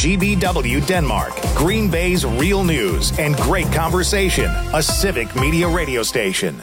WGBW Denmark, Green Bay's real news and great conversation, a civic media radio station.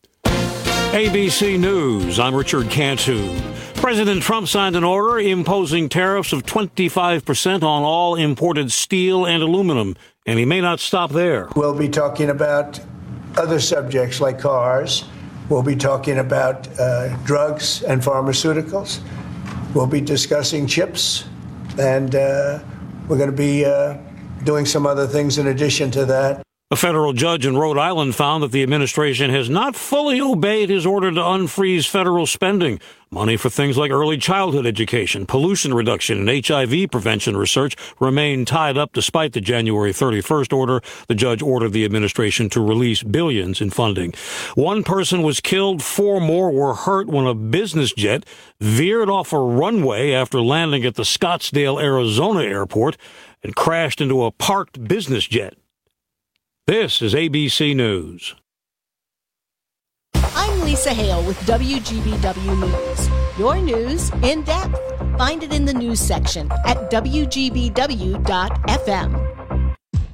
ABC News, I'm Richard Cantu. President Trump signed an order imposing tariffs of 25% on all imported steel and aluminum, and he may not stop there. We'll be talking about other subjects like cars. We'll be talking about drugs and pharmaceuticals. We'll be discussing chips, and we're going to be doing some other things in addition to that. A federal judge in Rhode Island found that the administration has not fully obeyed his order to unfreeze federal spending. Money for things like early childhood education, pollution reduction, and HIV prevention research remain tied up despite the January 31st order. The judge ordered the administration to release billions in funding. One person was killed, 4 more were hurt when a business jet veered off a runway after landing at the Scottsdale, Arizona airport and crashed into a parked business jet. This is ABC News. I'm Lisa Hale with WGBW News. Your news in depth. Find it in the news section at WGBW.FM.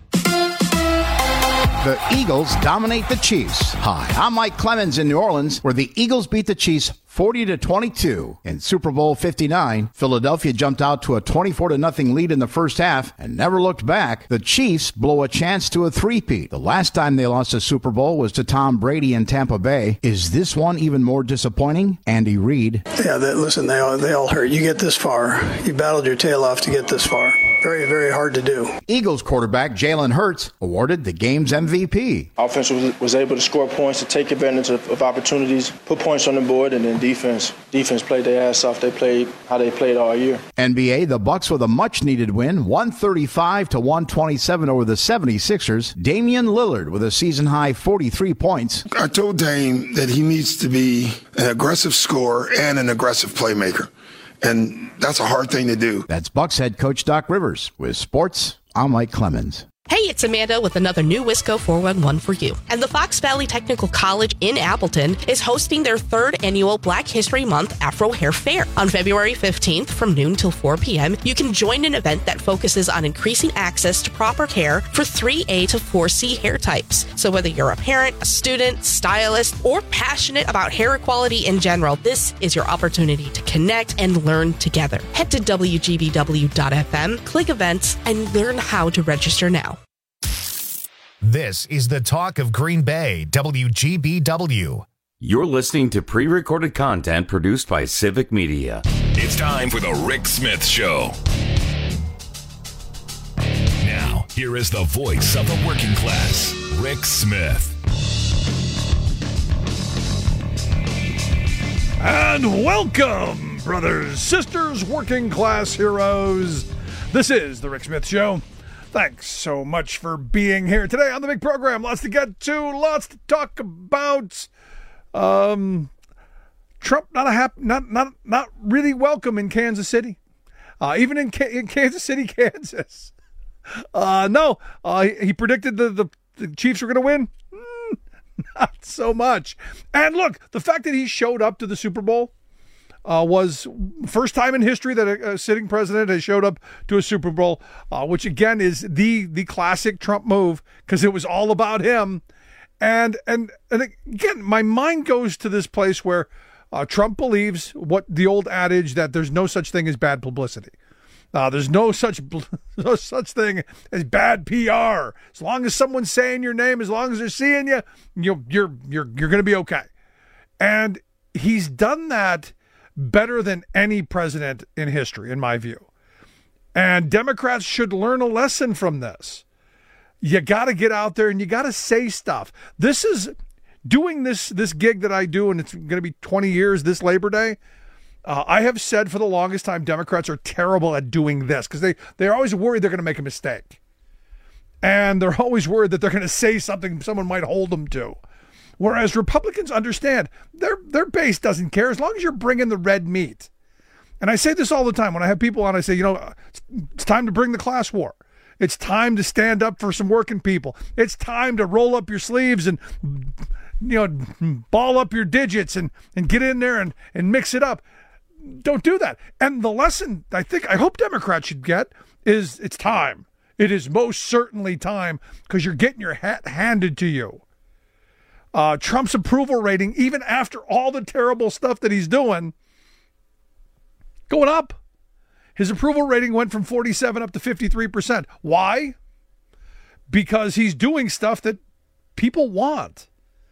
The Eagles dominate the Chiefs. Hi, I'm Mike Clemens in New Orleans, where the Eagles beat the Chiefs 40-22. In Super Bowl 59, Philadelphia jumped out to a 24-0 lead in the first half and never looked back. The Chiefs blow a chance to a three-peat. The last time they lost a Super Bowl was to Tom Brady in Tampa Bay. Is this one even more disappointing? Andy Reid. Yeah, listen, they all hurt. You get this far. You battled your tail off to get this far. Very, very hard to do. Eagles quarterback Jalen Hurts awarded the game's MVP. Offense was able to score points, to take advantage of opportunities, put points on the board, and then defense played their ass off. They played how they played all year. NBA, the Bucks with a much-needed win, 135-127 over the 76ers. Damian Lillard with a season-high 43 points. I told Dame that he needs to be an aggressive scorer and an aggressive playmaker. And that's a hard thing to do. That's Bucks head coach Doc Rivers. With sports, I'm Mike Clemens. Hey, it's Amanda with another new Wisco 411 for you. And the Fox Valley Technical College in Appleton is hosting their 3rd annual Black History Month Afro Hair Fair. On February 15th from noon till 4 p.m., you can join an event that focuses on increasing access to proper care for 3A to 4C hair types. So whether you're a parent, a student, stylist, or passionate about hair equality in general, this is your opportunity to connect and learn together. Head to WGBW.FM, click events, and learn how to register now. This is the talk of Green Bay, WGBW. You're listening to pre-recorded content produced by Civic Media. It's time for the Rick Smith Show. Now, here is the voice of the working class, Rick Smith. And welcome, brothers, sisters, working class heroes. This is the Rick Smith Show. Thanks so much for being here today on the big program. Lots to get to, lots to talk about. Trump not really welcome in Kansas City, even in Kansas City, Kansas. He predicted the Chiefs were going to win. Not so much. And look, the fact that he showed up to the Super Bowl was first time in history that a sitting president has showed up to a Super Bowl, which again is the classic Trump move because it was all about him. And again, my mind goes to this place where Trump believes what the old adage that there's no such thing as bad publicity. There's no such thing as bad PR. As long as someone's saying your name, as long as they're seeing you, you're going to be okay. And he's done that better than any president in history, in my view. And Democrats should learn a lesson from this. You got to get out there and you got to say stuff. This is doing this gig that I do, and it's going to be 20 years this Labor Day. I have said for the longest time Democrats are terrible at doing this because they're always worried they're going to make a mistake. And they're always worried that they're going to say something someone might hold them to. Whereas Republicans understand their base doesn't care as long as you're bringing the red meat. And I say this all the time when I have people on. I say, it's time to bring the class war. It's time to stand up for some working people. It's time to roll up your sleeves and ball up your digits and get in there and mix it up. don't do that. And the lesson I hope Democrats should get is it's time. It is most certainly time, because you're getting your hat handed to you. Trump's approval rating, even after all the terrible stuff that he's doing, going up. His approval rating went from 47 up to 53%. Why? Because he's doing stuff that people want.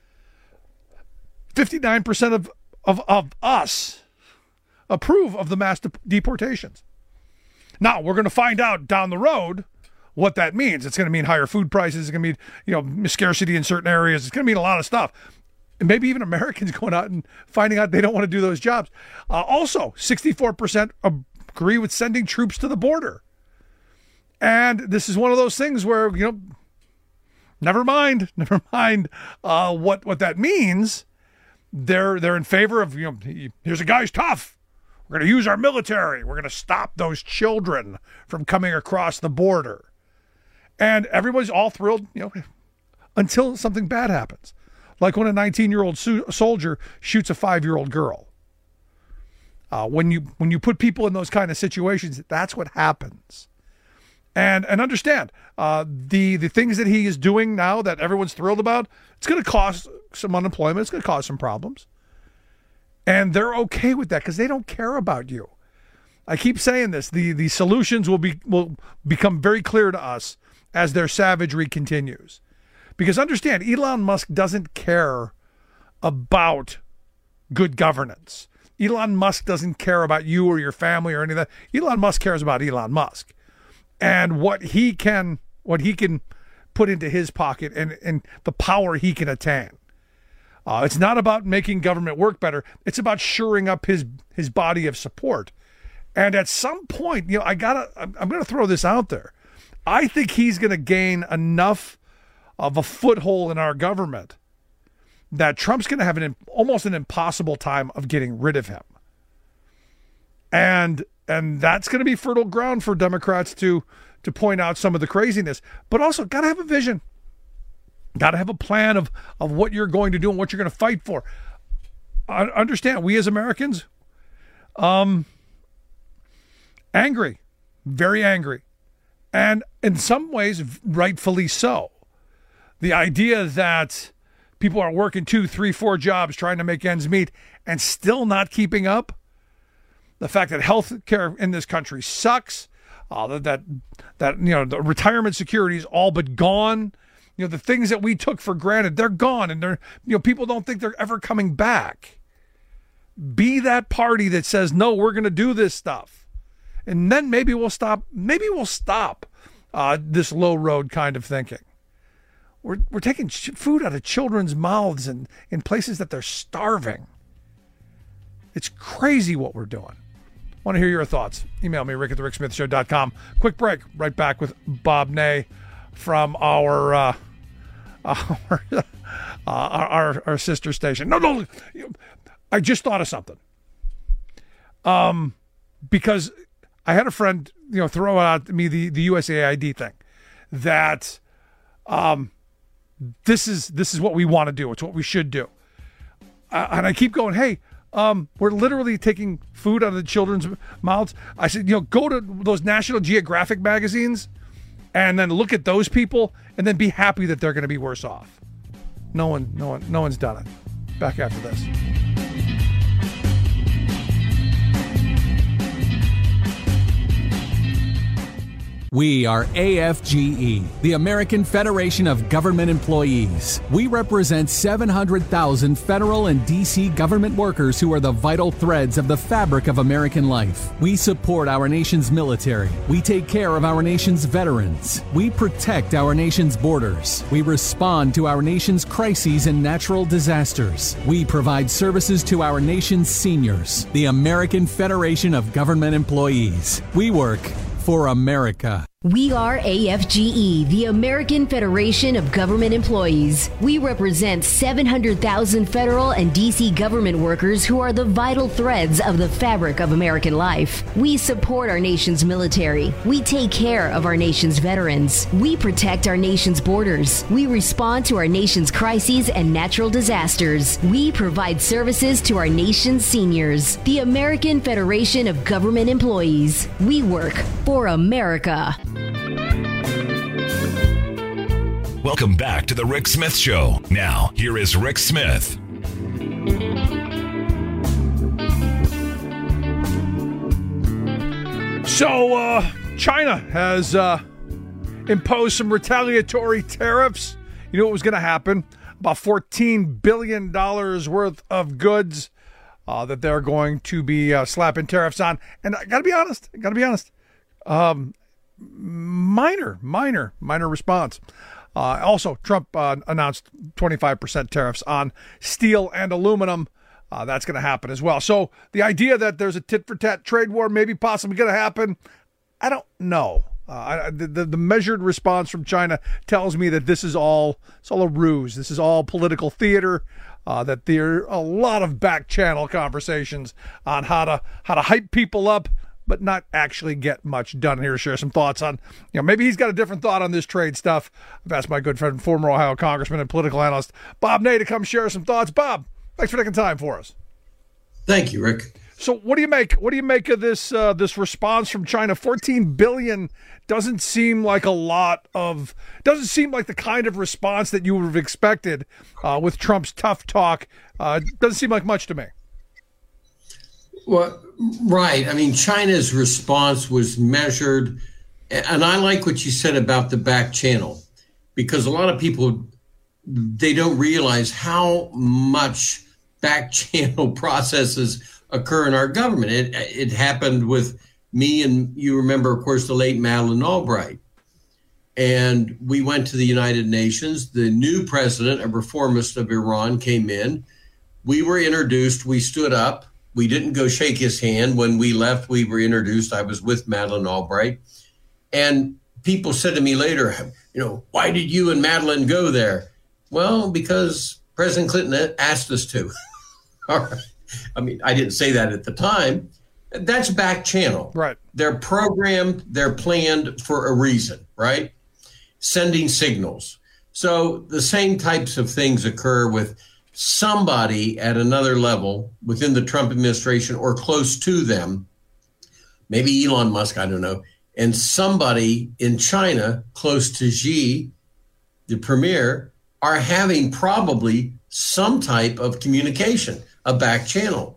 59% of us approve of the mass deportations. Now, we're going to find out down the road what that means. It's going to mean higher food prices. It's going to mean, scarcity in certain areas. It's going to mean a lot of stuff. And maybe even Americans going out and finding out they don't want to do those jobs. Also, 64% agree with sending troops to the border. And this is one of those things where, never mind what that means. They're in favor of, here's a guy who's tough. We're going to use our military. We're going to stop those children from coming across the border. And everybody's all thrilled, until something bad happens. Like when a 19-year-old soldier shoots a 5-year-old girl. When you put people in those kind of situations, that's what happens. And understand, the things that he is doing now that everyone's thrilled about, it's going to cause some unemployment. It's going to cause some problems. And they're okay with that because they don't care about you. I keep saying this. The solutions will become very clear to us as their savagery continues. Because understand, Elon Musk doesn't care about good governance. Elon Musk doesn't care about you or your family or any of that. Elon Musk cares about Elon Musk and what he can put into his pocket and the power he can attain. It's not about making government work better. It's about shoring up his body of support. And at some point, I'm going to throw this out there. I think he's going to gain enough of a foothold in our government that Trump's going to have almost an impossible time of getting rid of him. And that's going to be fertile ground for Democrats to point out some of the craziness, but also got to have a vision. Got to have a plan of what you're going to do and what you're going to fight for. Understand, we as Americans, angry, very angry. And in some ways, rightfully so. The idea that people are working 2, 3, 4 jobs trying to make ends meet and still not keeping up. The fact that health care in this country sucks. That the retirement security is all but gone. The things that we took for granted, they're gone, and people don't think they're ever coming back. Be that party that says, no, we're going to do this stuff. And then maybe we'll stop. Maybe we'll stop this low road kind of thinking. We're taking food out of children's mouths and in places that they're starving. It's crazy what we're doing. Want to hear your thoughts? Email me, rick@thericksmithshow.com. Quick break. Right back with Bob Ney from our sister station. No. I just thought of something. Because I had a friend, throw out to me the USAID thing, that this is what we want to do. It's what we should do. And I keep going, hey, we're literally taking food out of the children's mouths. I said, go to those National Geographic magazines and then look at those people and then be happy that they're going to be worse off. No one's done it. Back after this. We are AFGE, the American Federation of Government Employees. We represent 700,000 federal and D.C. government workers who are the vital threads of the fabric of American life. We support our nation's military. We take care of our nation's veterans. We protect our nation's borders. We respond to our nation's crises and natural disasters. We provide services to our nation's seniors. The American Federation of Government Employees. We work for America. We are AFGE, the American Federation of Government Employees. We represent 700,000 federal and D.C. government workers who are the vital threads of the fabric of American life. We support our nation's military. We take care of our nation's veterans. We protect our nation's borders. We respond to our nation's crises and natural disasters. We provide services to our nation's seniors. The American Federation of Government Employees. We work for America. Welcome back to the Rick Smith Show. Now, here is Rick Smith. So, China has imposed some retaliatory tariffs. You knew what was going to happen. About $14 billion worth of goods that they're going to be slapping tariffs on. And I got to be honest. Minor response. Also, Trump announced 25% tariffs on steel and aluminum. That's going to happen as well. So the idea that there's a tit-for-tat trade war maybe possibly going to happen, I don't know. The measured response from China tells me that this is all a ruse. This is all political theater. That there are a lot of back channel conversations on how to hype people up, but not actually get much done. Here to share some thoughts on, maybe he's got a different thought on this trade stuff. I've asked my good friend, former Ohio Congressman and political analyst Bob Ney to come share some thoughts. Bob, thanks for taking time for us. Thank you, Rick. So what do you make? What do you make of this response from China? $14 billion doesn't seem like a lot of. Doesn't seem like the kind of response that you would have expected with Trump's tough talk. Doesn't seem like much to me. Well, right. I mean, China's response was measured, and I like what you said about the back channel, because a lot of people, they don't realize how much back channel processes occur in our government. It happened with me, and you remember, of course, the late Madeleine Albright. And we went to the United Nations. The new president, a reformist of Iran, came in. We were introduced. We stood up. We didn't go shake his hand. When we left, we were introduced. I was with Madeleine Albright. And people said to me later, why did you and Madeleine go there? Well, because President Clinton asked us to. All right. I mean, I didn't say that at the time. That's back channel. Right. They're programmed. They're planned for a reason, right? Sending signals. So the same types of things occur with somebody at another level within the Trump administration or close to them, maybe Elon Musk, I don't know, and somebody in China close to Xi, the premier, are having probably some type of communication, a back channel.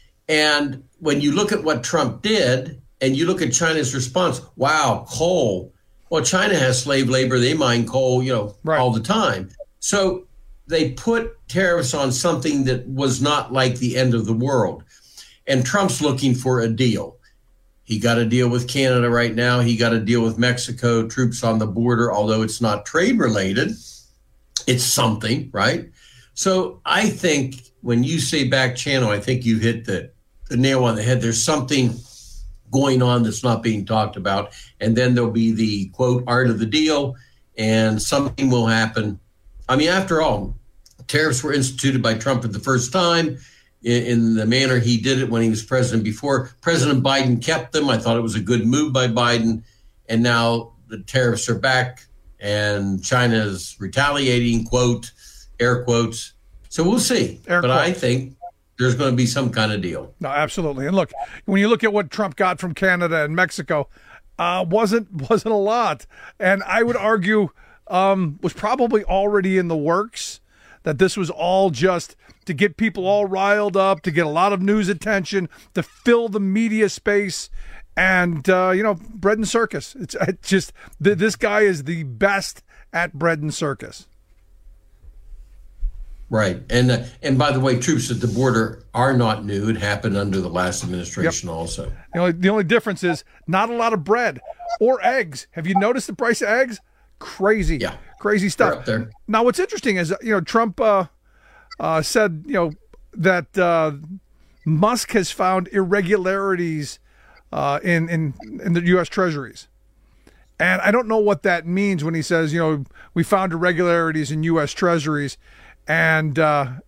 And when you look at what Trump did and you look at China's response, wow, coal. Well, China has slave labor. They mine coal, right, all the time. So they put tariffs on something that was not like the end of the world. And Trump's looking for a deal. He got a deal with Canada right now. He got a deal with Mexico, troops on the border, although it's not trade related. It's something, right? So I think when you say back channel, I think you hit the nail on the head. There's something going on that's not being talked about. And then there'll be the, quote, art of the deal, and something will happen. I mean, after all, tariffs were instituted by Trump for the first time in the manner he did it when he was president before. President Biden kept them. I thought it was a good move by Biden. And now the tariffs are back and China's retaliating, quote, air quotes. So we'll see. But I think there's going to be some kind of deal. No, absolutely. And look, when you look at what Trump got from Canada and Mexico, wasn't a lot. And I would argue was probably already in the works, that this was all just to get people all riled up, to get a lot of news attention, to fill the media space, and, bread and circus. It's just, this guy is the best at bread and circus. Right. And by the way, troops at the border are not new. It happened under the last administration also. The only difference is not a lot of bread or eggs. Have you noticed the price of eggs? Crazy. Yeah. Crazy stuff. They're up there. Now, what's interesting is, Trump said, that Musk has found irregularities in the U.S. treasuries. And I don't know what that means when he says, we found irregularities in U.S. treasuries, and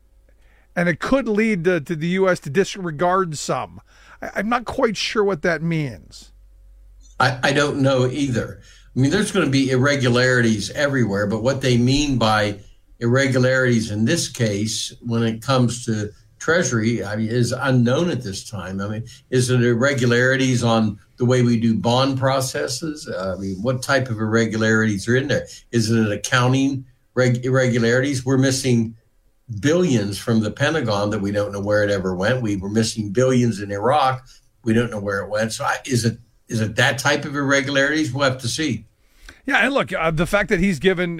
it could lead to the U.S. to disregard some. I'm not quite sure what that means. I don't know either. I mean, there's going to be irregularities everywhere, but what they mean by irregularities in this case, when it comes to Treasury, is unknown at this time. I mean, is it irregularities on the way we do bond processes? What type of irregularities are in there? Is it an accounting irregularities? We're missing billions from the Pentagon that we don't know where it ever went. We were missing billions in Iraq. We don't know where it went. So is it that type of irregularities? We'll have to see. Yeah, and look, the fact that he's given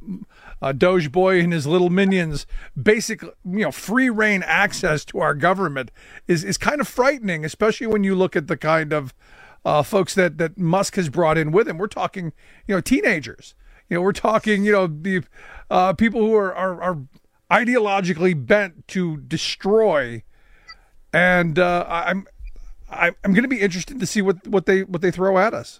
Doge Boy and his little minions basic, free reign access to our government is kind of frightening, especially when you look at the kind of folks that Musk has brought in with him. We're talking, teenagers. We're talking, the people who are ideologically bent to destroy. And I'm going to be interested to see what they throw at us.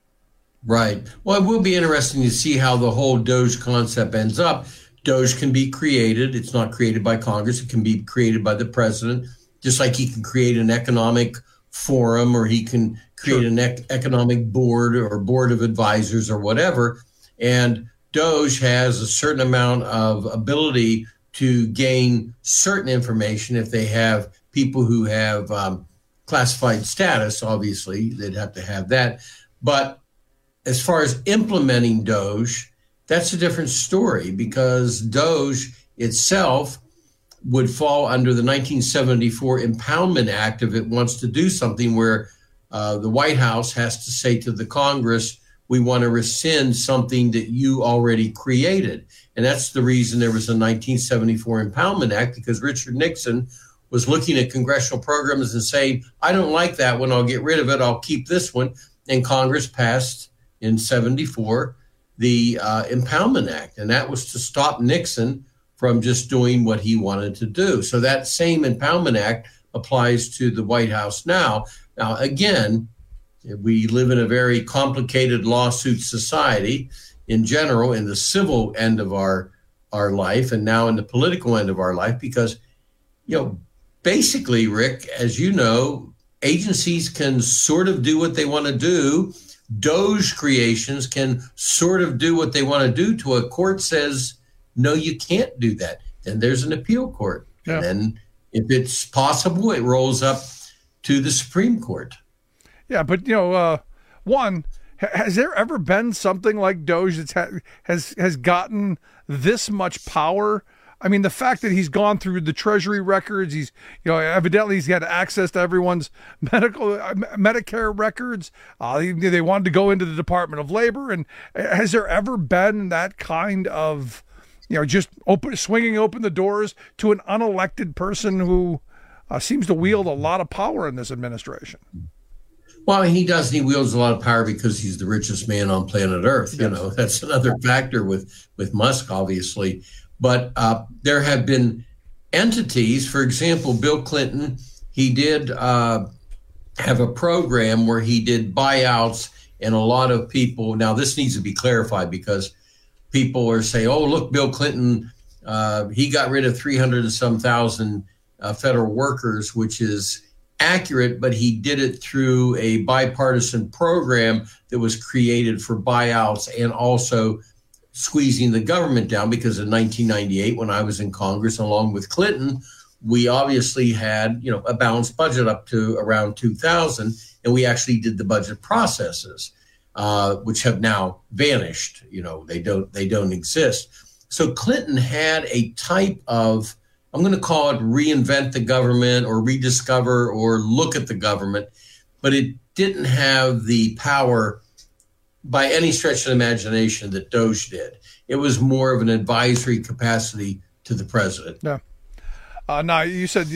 Right. Well, it will be interesting to see how the whole Doge concept ends up. Doge can be created. It's not created by Congress. It can be created by the president, just like he can create an economic forum, or he can create an economic board or board of advisors or whatever. And Doge has a certain amount of ability to gain certain information if they have people who have classified status. Obviously, they'd have to have that. But as far as implementing Doge, that's a different story, because Doge itself would fall under the 1974 Impoundment Act if it wants to do something where the White House has to say to the Congress, we want to rescind something that you already created. And that's the reason there was a 1974 Impoundment Act, because Richard Nixon was looking at congressional programs and saying, I don't like that one, I'll get rid of it, I'll keep this one. And Congress passed in 74 the Impoundment Act, and that was to stop Nixon from just doing what he wanted to do. So that same Impoundment Act applies to the White House now. Now, again, we live in a very complicated lawsuit society in general, in the civil end of our life, and now in the political end of our life, because, basically, Rick, as you know, agencies can sort of do what they want to do. Doge creations can sort of do what they want to do till a court says, no, you can't do that. Then there's an appeal court. Yeah. And then if it's possible, it rolls up to the Supreme Court. Yeah, but, has there ever been something like Doge that has gotten this much power? I mean, the fact that he's gone through the Treasury records, he's, evidently he's had access to everyone's Medicare records. They wanted to go into the Department of Labor. And has there ever been that kind of, just swinging open the doors to an unelected person who seems to wield a lot of power in this administration? Well, he does. He wields a lot of power because he's the richest man on planet Earth. Yes. That's another factor with Musk, obviously. But there have been entities, for example, Bill Clinton, he did have a program where he did buyouts, and a lot of people, now this needs to be clarified because people are saying, oh, look, Bill Clinton, he got rid of 300 and some thousand federal workers, which is accurate, but he did it through a bipartisan program that was created for buyouts and also squeezing the government down, because in 1998, when I was in Congress, along with Clinton, we obviously had, a balanced budget up to around 2000, and we actually did the budget processes, which have now vanished. They don't exist. So Clinton had a type of, I'm going to call it reinvent the government or rediscover or look at the government, but it didn't have the power by any stretch of the imagination that Doge did. It was more of an advisory capacity to the president. Yeah. Now, you said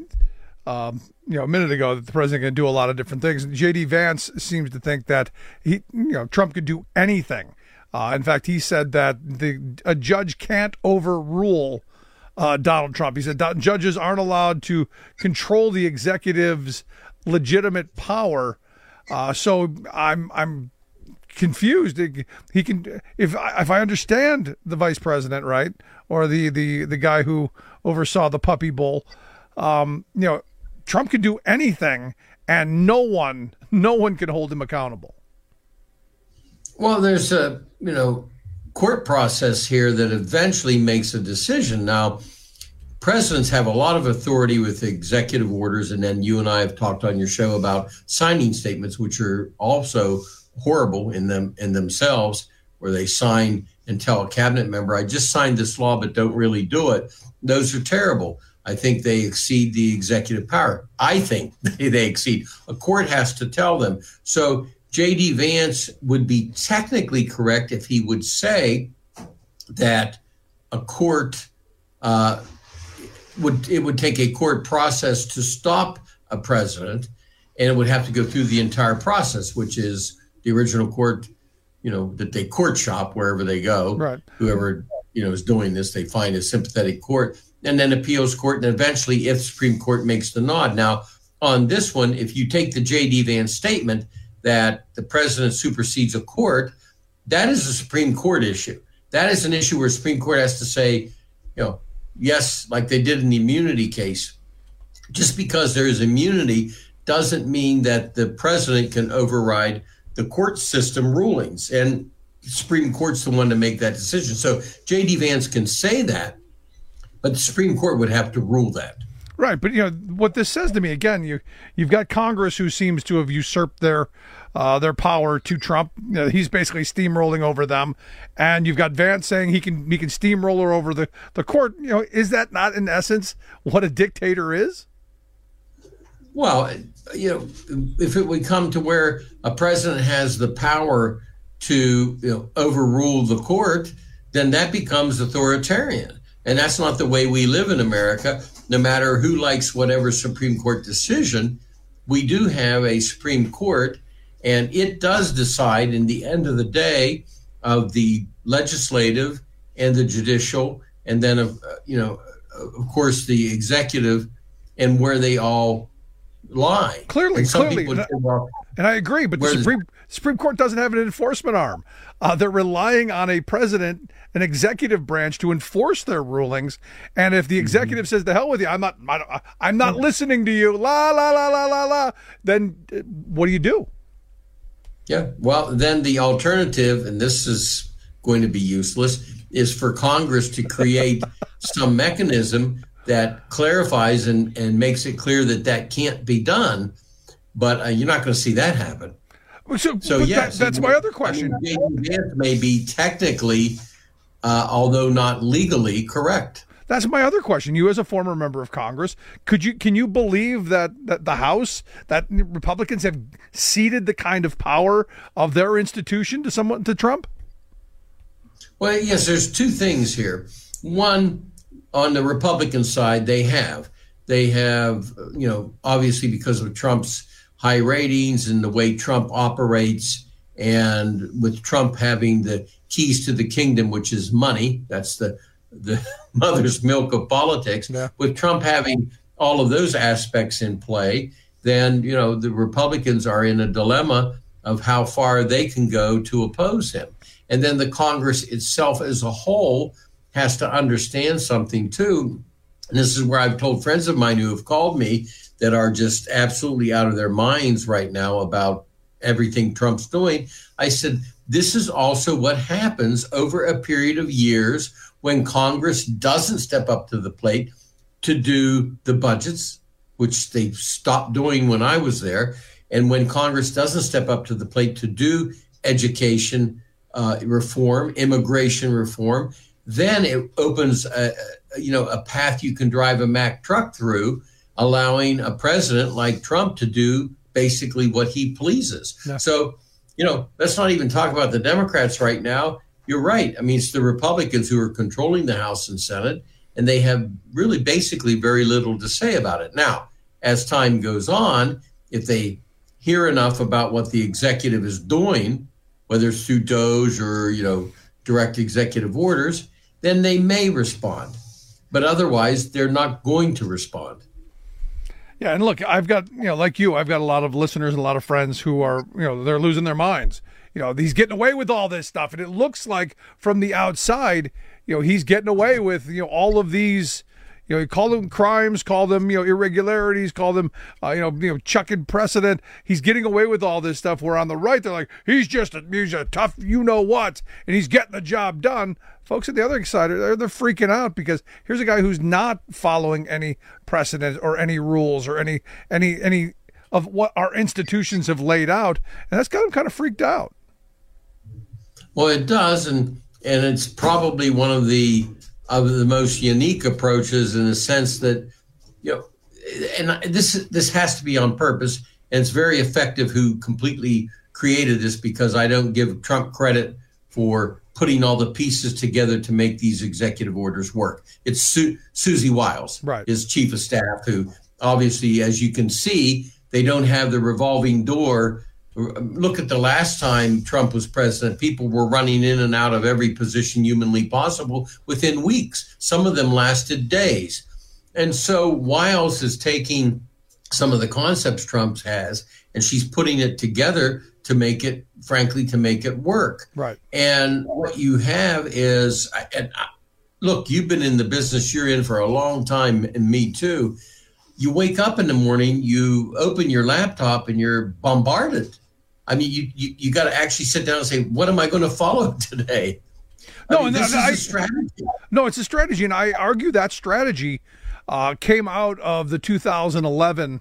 a minute ago that the president can do a lot of different things. J.D. Vance seems to think that Trump could do anything. In fact, he said that a judge can't overrule Donald Trump. He said judges aren't allowed to control the executive's legitimate power. So I'm confused. He can, if I understand the vice president right, or the guy who oversaw the puppy bowl, Trump can do anything, and no one can hold him accountable. Well, there's a court process here that eventually makes a decision. Now, presidents have a lot of authority with executive orders, and then you and I have talked on your show about signing statements, which are also horrible in themselves, where they sign and tell a cabinet member, I just signed this law, but don't really do it. Those are terrible. I think they exceed the executive power. I think they exceed. A court has to tell them. So J.D. Vance would be technically correct if he would say that a court would take a court process to stop a president, and it would have to go through the entire process, which is the original court, that they court shop wherever they go. Right. Whoever is doing this, they find a sympathetic court, and then appeals court, and eventually, if Supreme Court makes the nod. Now, on this one, if you take the J.D. Vance statement that the president supersedes a court, that is a Supreme Court issue. That is an issue where Supreme Court has to say, yes, like they did in the immunity case. Just because there is immunity doesn't mean that the president can override the court system rulings. And the Supreme Court's the one to make that decision. So J.D. Vance can say that, but the Supreme Court would have to rule that. Right, but what this says to me again, you've got Congress who seems to have usurped their power to Trump. He's basically steamrolling over them, and you've got Vance saying he can steamroller over the court. Is that not in essence what a dictator is? Well, if it would come to where a president has the power to overrule the court, then that becomes authoritarian, and that's not the way we live in America. No matter who likes whatever Supreme Court decision, we do have a Supreme Court, and it does decide in the end of the day of the legislative and the judicial, and then of course the executive, and where they all lie. Clearly, and I agree, but the Supreme Court doesn't have an enforcement arm. They're relying on a president, an executive branch, to enforce their rulings. And if the executive says, "The hell with you, I'm not listening to you," la la la la la la, then what do you do? Yeah, well, then the alternative, and this is going to be useless, is for Congress to create some mechanism that clarifies and makes it clear that can't be done. But you're not going to see that happen. So yes, that's my other question. Vance may be technically, although not legally, correct. That's my other question. You, as a former member of Congress, can you believe that the House, that Republicans have ceded the kind of power of their institution to Trump? Well, yes. There's two things here. One, on the Republican side, they have, obviously because of Trump's high ratings and the way Trump operates, and with Trump having the keys to the kingdom, which is money, that's the mother's milk of politics. Yeah. With Trump having all of those aspects in play, then, the Republicans are in a dilemma of how far they can go to oppose him. And then the Congress itself as a whole has to understand something too. And this is where I've told friends of mine who have called me that are just absolutely out of their minds right now about everything Trump's doing. I said, this is also what happens over a period of years when Congress doesn't step up to the plate to do the budgets, which they stopped doing when I was there. And when Congress doesn't step up to the plate to do education reform, immigration reform, then it opens a path you can drive a Mack truck through, allowing a president like Trump to do basically what he pleases. Yeah. So, let's not even talk about the Democrats right now. You're right. I mean, it's the Republicans who are controlling the House and Senate, and they have really basically very little to say about it. Now, as time goes on, if they hear enough about what the executive is doing, whether it's through DOGE or, direct executive orders, then they may respond. But otherwise, they're not going to respond. Yeah, and look, I've got, like you, I've got a lot of listeners and a lot of friends who are, they're losing their minds. he's getting away with all this stuff. And it looks like from the outside, he's getting away with, all of these, he called them crimes, called them, irregularities, called them, chucking precedent. He's getting away with all this stuff. Where on the right, they're like, he's a tough, what, and he's getting the job done. Folks at the other side, they're freaking out because here's a guy who's not following any precedent or any rules or any of what our institutions have laid out, and that's got him kind of freaked out. Well, it does, and it's probably one of the most unique approaches in the sense that, and this has to be on purpose, and it's very effective who completely created this, because I don't give Trump credit for putting all the pieces together to make these executive orders work. It's Susie Wiles, right, his chief of staff, who obviously, as you can see, they don't have the revolving door. Look at the last time Trump was president. People were running in and out of every position humanly possible within weeks. Some of them lasted days. And so Wiles is taking some of the concepts Trump has, and she's putting it together to make it, frankly, to make it work. Right. And what you have is, look, you've been in the business you're in for a long time, and me too. You wake up in the morning, you open your laptop, and you're bombarded. I mean, you got to actually sit down and say, what am I going to follow today? This is a strategy. No, it's a strategy, and I argue that strategy came out of the 2011,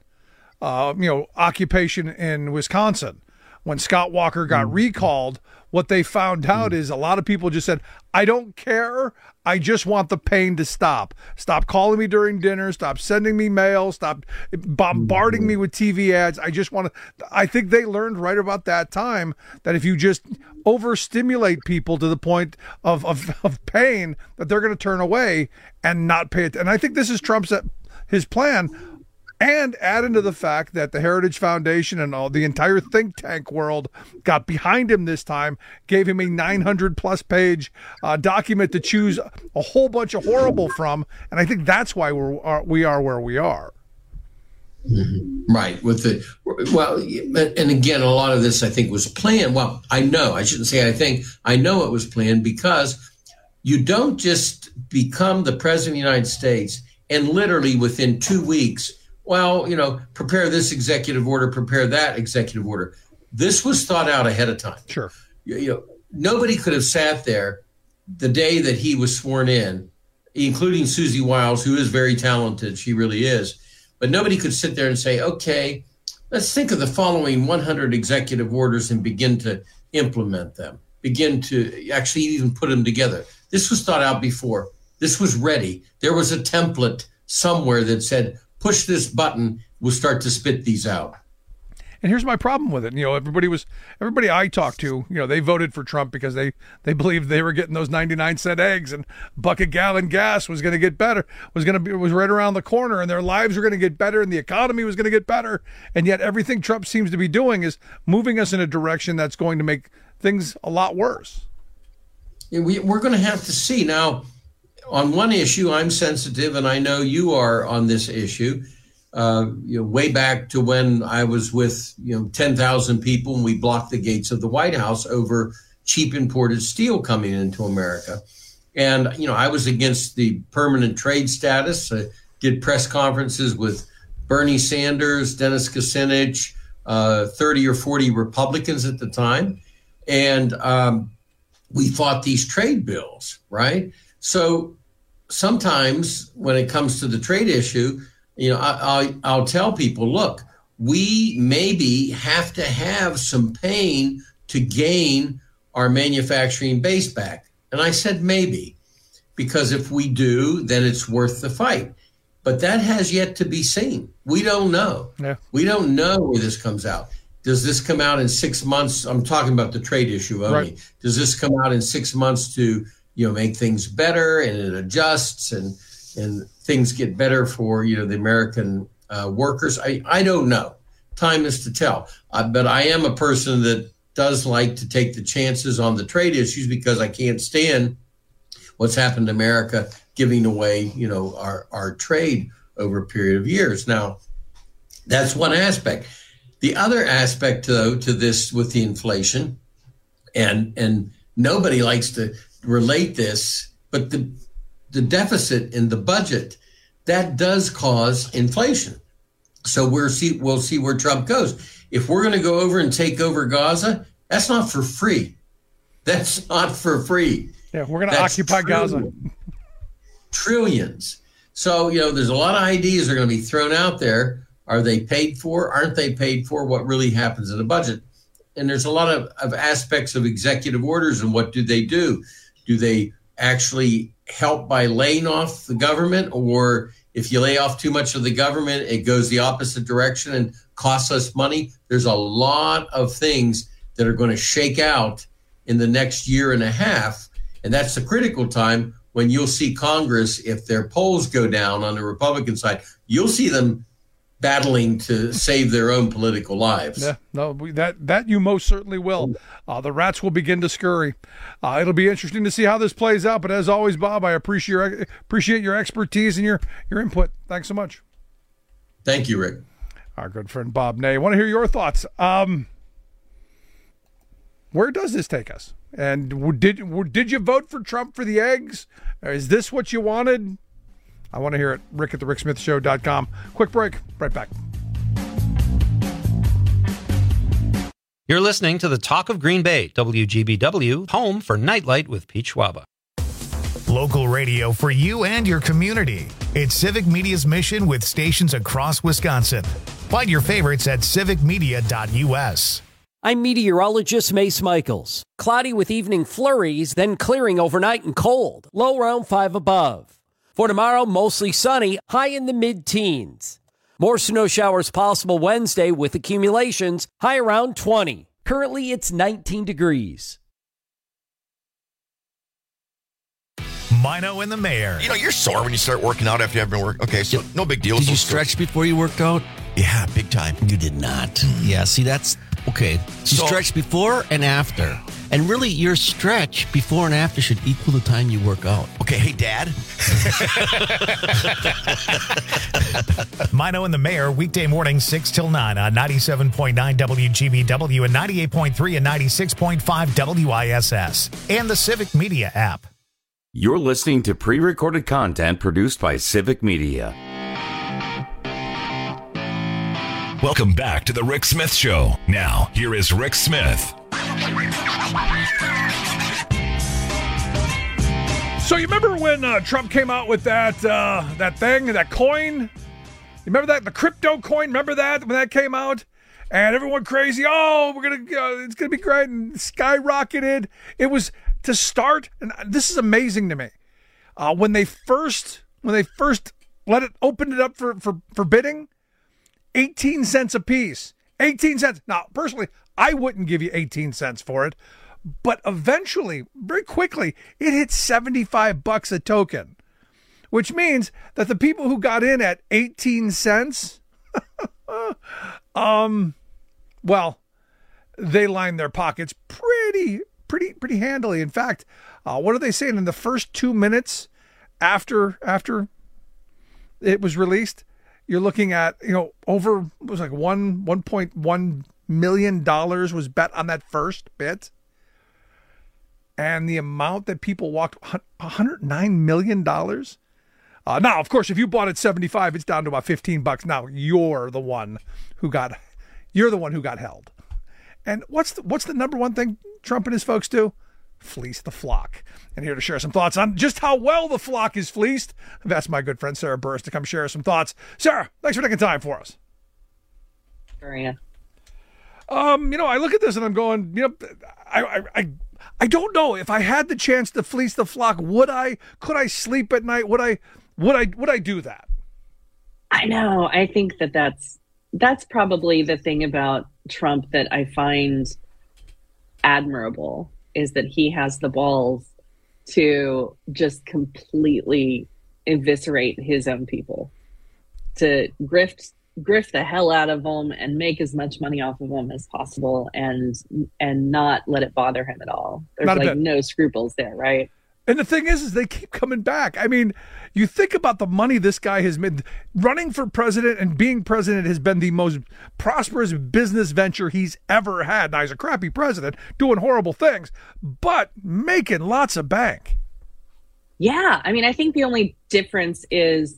occupation in Wisconsin. When Scott Walker got recalled, what they found out is a lot of people just said, I don't care. I just want the pain to stop. Stop calling me during dinner. Stop sending me mail. Stop bombarding me with TV ads. I think they learned right about that time that if you just overstimulate people to the point of pain, that they're going to turn away and not pay it. And I think this is his plan. And add into the fact that the Heritage Foundation and all the entire think tank world got behind him this time, gave him a 900-plus page document to choose a whole bunch of horrible from, and I think that's why we are where we are. Mm-hmm. Right. And again, a lot of this I think was planned. Well, I know it was planned, because you don't just become the president of the United States and literally within 2 weeks, prepare this executive order, prepare that executive order. This was thought out ahead of time. Sure. Nobody could have sat there the day that he was sworn in, including Susie Wiles, who is very talented. She really is. But nobody could sit there and say, okay, let's think of the following 100 executive orders and begin to implement them, begin to actually even put them together. This was thought out before. This was ready. There was a template somewhere that said, push this button, we'll start to spit these out. And here's my problem with it. Everybody I talked to, they voted for Trump because they believed they were getting those 99-cent eggs, and bucket-gallon gas was going to get better, was right around the corner, and their lives were going to get better, and the economy was going to get better. And yet everything Trump seems to be doing is moving us in a direction that's going to make things a lot worse. We're going to have to see. Now, on one issue, I'm sensitive, and I know you are on this issue. Way back to when I was with 10,000 people, and we blocked the gates of the White House over cheap imported steel coming into America. And I was against the permanent trade status. I did press conferences with Bernie Sanders, Dennis Kucinich, 30 or 40 Republicans at the time, and we fought these trade bills, right? So sometimes when it comes to the trade issue, I'll tell people, look, we maybe have to have some pain to gain our manufacturing base back. And I said maybe, because if we do, then it's worth the fight. But that has yet to be seen. We don't know. Yeah. We don't know where this comes out. Does this come out in 6 months? I'm talking about the trade issue only. Right. Does this come out in 6 months to make things better, and it adjusts and things get better for the American workers? I don't know. Time is to tell. But I am a person that does like to take the chances on the trade issues, because I can't stand what's happened to America giving away our trade over a period of years. Now, that's one aspect. The other aspect, though, to this with the inflation And nobody likes to relate this, but the deficit in the budget, that does cause inflation. So we'll see where Trump goes. If we're going to go over and take over Gaza, that's not for free. That's not for free. Yeah, we're going to occupy Gaza. Trillions. So, there's a lot of ideas that are going to be thrown out there. Are they paid for? Aren't they paid for? What really happens in the budget? And there's a lot of aspects of executive orders, and what do? Do they actually help by laying off the government? Or if you lay off too much of the government, it goes the opposite direction and costs us money? There's a lot of things that are going to shake out in the next year and a half. And that's the critical time when you'll see Congress, if their polls go down on the Republican side, you'll see them battling to save their own political lives. Yeah, no, that you most certainly will. The rats will begin to scurry. It'll be interesting to see how this plays out. But as always, Bob, I appreciate your expertise and your input. Thanks so much. Thank you, Rick. Our good friend Bob Ney. I want to hear your thoughts. Where does this take us? And did you vote for Trump for the eggs? Is this what you wanted? I want to hear it. Rick at the RickSmithShow.com. Quick break. Right back. You're listening to the Talk of Green Bay, WGBW, home for Nightlight with Pete Schwaba. Local radio for you and your community. It's Civic Media's mission with stations across Wisconsin. Find your favorites at civicmedia.us. I'm meteorologist Mace Michaels. Cloudy with evening flurries, then clearing overnight and cold. Low around 5 above. For tomorrow, mostly sunny, high in the mid-teens. More snow showers possible Wednesday with accumulations, high around 20. Currently, it's 19 degrees. Mino and the Mayor. You're sore when you start working out after you haven't worked. Okay, so no big deal. Did you stretch before you worked out? Yeah, big time. You did not. Yeah, see, that's okay. You stretch before and after. And really, your stretch before and after should equal the time you work out. Okay, hey, Dad. Mino and the Mayor, weekday morning, 6 till 9 on 97.9 WGBW and 98.3 and 96.5 WISS. And the Civic Media app. You're listening to pre-recorded content produced by Civic Media. Welcome back to the Rick Smith Show. Now, here is Rick Smith. So you remember when Trump came out with that thing, that coin? You remember that, the crypto coin? Remember that when that came out? And everyone went crazy. Oh, it's gonna be great, and skyrocketed. It was to start, and this is amazing to me. When they first opened it up for bidding, 18 cents a piece. 18 cents. Now, personally, I wouldn't give you 18 cents for it, but eventually, very quickly, it hit $75 a token, which means that the people who got in at 18 cents, well, they lined their pockets pretty handily. In fact, what are they saying? In the first 2 minutes after it was released, you're looking at, over, it was like $1.1 million was bet on that first bit. And the amount that people walked, $109 million. Now, of course, if you bought at 75, it's down to about $15. Now you're the one who got held. And what's the number one thing Trump and his folks do? Fleece the flock. And here to share some thoughts on just how well the flock is fleeced, that's my good friend Sarah Burris to come share some thoughts. Sarah, thanks for taking time for us. Sure, yeah. I look at this and I'm going, I don't know if I had the chance to fleece the flock, could I sleep at night? Would I do that? I know. I think that's probably the thing about Trump that I find admirable, is that he has the balls to just completely eviscerate his own people, to grift the hell out of them and make as much money off of them as possible, and not let it bother him at all. There's no scruples there, right? And the thing is they keep coming back. I mean, you think about the money this guy has made. Running for president and being president has been the most prosperous business venture he's ever had. Now, he's a crappy president doing horrible things, but making lots of bank. Yeah. I mean, I think the only difference is,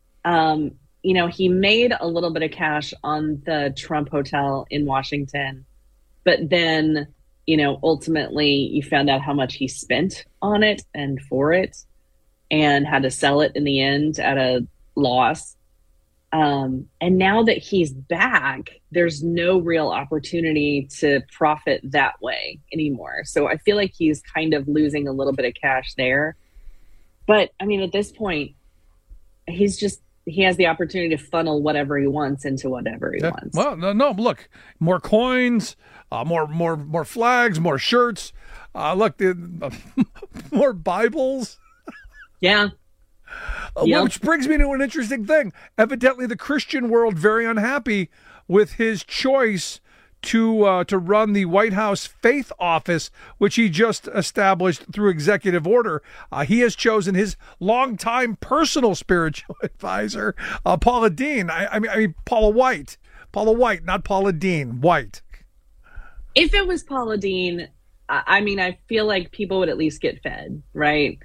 he made a little bit of cash on the Trump Hotel in Washington, but then, ultimately you found out how much he spent on it and for it and had to sell it in the end at a loss. And now that he's back, there's no real opportunity to profit that way anymore. So I feel like he's kind of losing a little bit of cash there. But I mean, at this point, he has the opportunity to funnel whatever he wants into whatever he wants. Well, no, look, more coins, more flags, more shirts. Look, more Bibles. Yeah. Which brings me to an interesting thing. Evidently, the Christian world very unhappy with his choice to run the White House Faith Office, which he just established through executive order. He has chosen his longtime personal spiritual advisor, Paula Deen. I mean Paula White. Paula White, not Paula Deen. White. If it was Paula Deen, I mean, I feel like people would at least get fed, right?